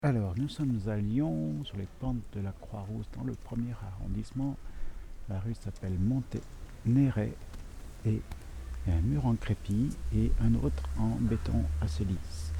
Alors, nous sommes à Lyon, sur les pentes de la Croix-Rousse, dans le premier arrondissement. La rue s'appelle Monténéret et il y a un mur en crépi et un autre en béton assez lisse.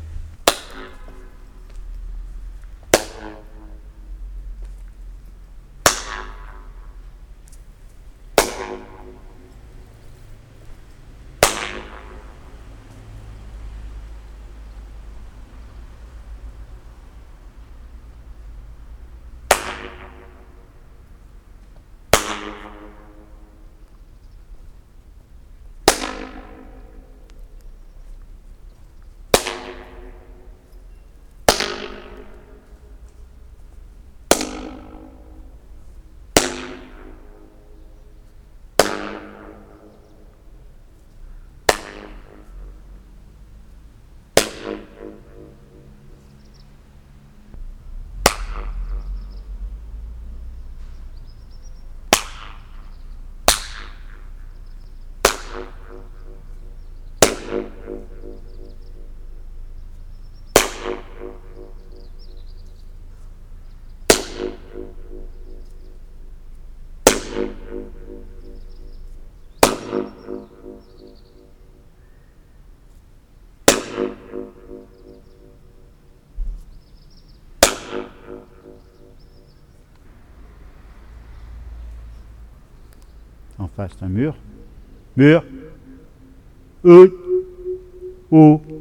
En face, un mur. Mur. Oh.